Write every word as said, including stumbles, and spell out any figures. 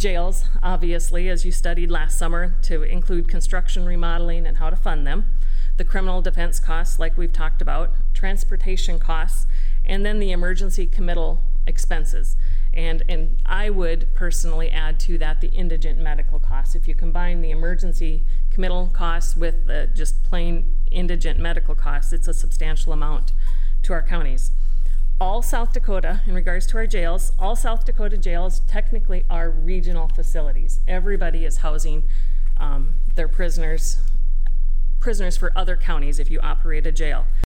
jails, obviously, as you studied last summer, to include construction, remodeling, and how to fund them. The criminal defense costs, like we've talked about, transportation costs, and then the emergency committal expenses. And, and I would personally add to that the indigent medical costs. If you combine the emergency committal costs with the just plain indigent medical costs, it's a substantial amount to our counties. All South Dakota, in regards to our jails, all South Dakota jails technically are regional facilities. Everybody is housing um, their prisoners, prisoners for other counties if you operate a jail.